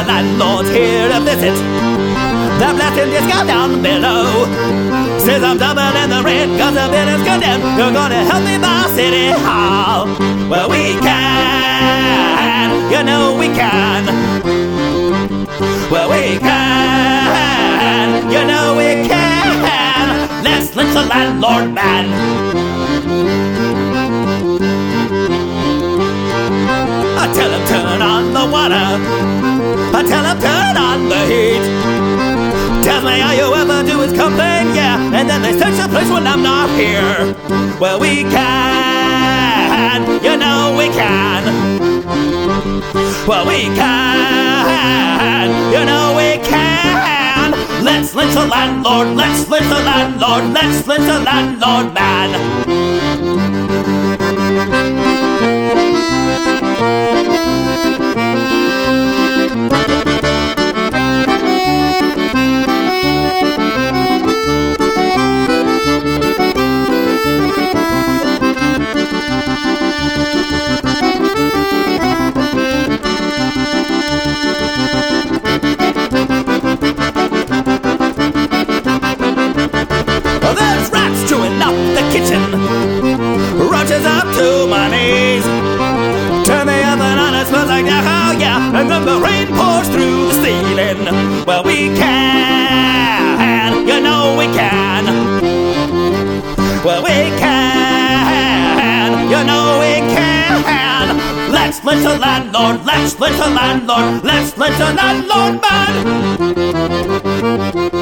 landlord's here to visit. The blessing just got down below. Says I'm doubling the rent cause the building's condemned. You're gonna help me buy City Hall. Well, we can, you know we can. Well, we can, you know we can. Let's lynch the landlord man. I tell him turn on the water, I tell him turn on the heat. Tells me all you ever do is complain, yeah, and then they search the place when I'm not here. Well, we can, you know we can. Well, we can, you know we can. Let's lynch the landlord, let's lynch the landlord, let's lynch the landlord man. There's rats chewing up the kitchen, roaches up to my knees. Turn the oven on, it smells like oh yeah, and then the rain pours through the ceiling. Well, we can, you know we can. Well, we can, you know we can. Let's lynch the landlord, let's lynch the landlord, let's lynch the landlord man.